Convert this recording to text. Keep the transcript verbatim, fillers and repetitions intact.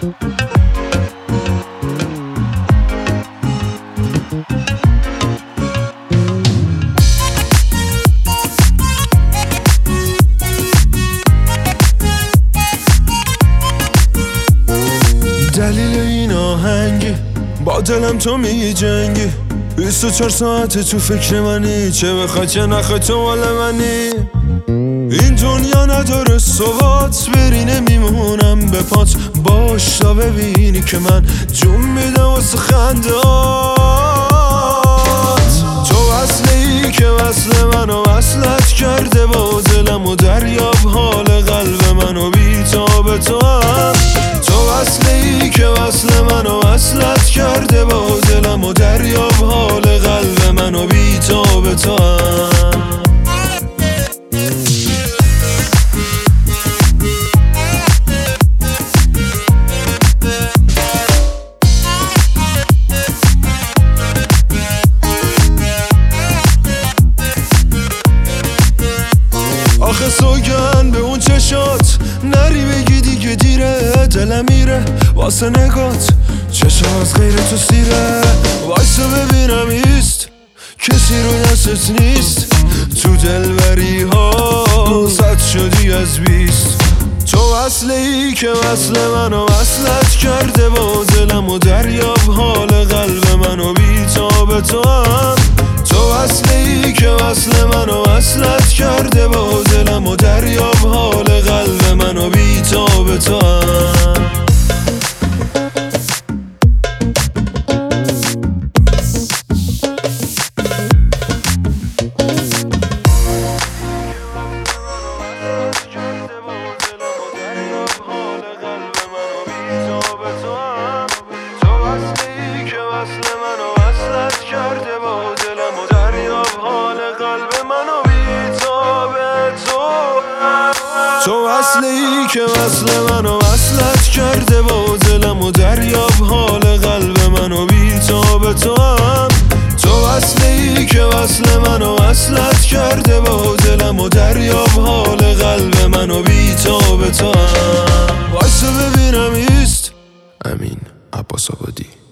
دلیل این آهنگی با دلم تو می جنگی، بیست و چهار ساعت تو فکر منی، چه بخوای چه نخوای تو مال منی. این دنیا نداره ثبات، بری نمیمونم به پات، باش تا ببینی که من جون میدم واسه خندات. تو وصلی که وصل منو وصلت کرده با دلم، و دریاب حال قلب منو بی تاب تو هم. تو وصلی که وصل منو وصلت کرده با دلم، و دریاب حال قلب منو بی تاب تو هم. آخه سوگن به اون چشات، نری بگی دیگه دیره، دلم میره واسه نگات، چشم از غیر تو سیره. وایسا ببینم ایست، کسی رو دستت نیست، تو دلبری ها صد شدی از بیست. تو وصلی که وصل منو وصلت کرده با دلم، و دریاب حال قلب منو بی تاب تو هم. تو وصلی که وصل منو وصلت کرده با دلم، و دریاب حال قلب منو بی تاب تو هم. تو وصلی که وصل منو وصلت کرده با دلم، و دریاب حال قلب منو بی تاب تو هم. تو وصلی که وصل منو وصلت کرده با دلم، و دریاب حال قلب منو بی تاب تو هم. وایسا ببینم ایست. امین عباس آبادی.